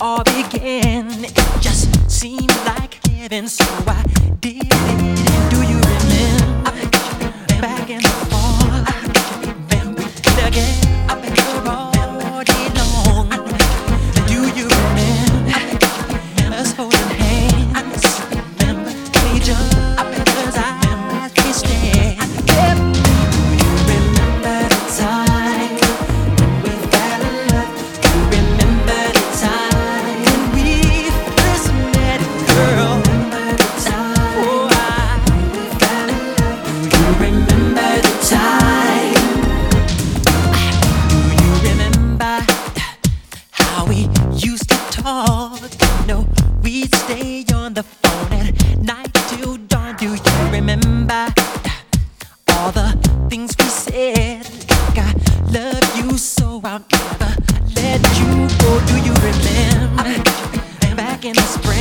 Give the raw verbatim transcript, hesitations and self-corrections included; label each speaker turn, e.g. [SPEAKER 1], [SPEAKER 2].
[SPEAKER 1] all began. It just seemed like heaven, so I did it. And do you remember back in the fall? Remember together all day long. Do you remember us holding hands? Remember each other's eyes kissed. No, we'd stay on the phone at night till dawn. Do you remember all the things we said? Like I love you so I'll never let you go. Do you remember back in the spring?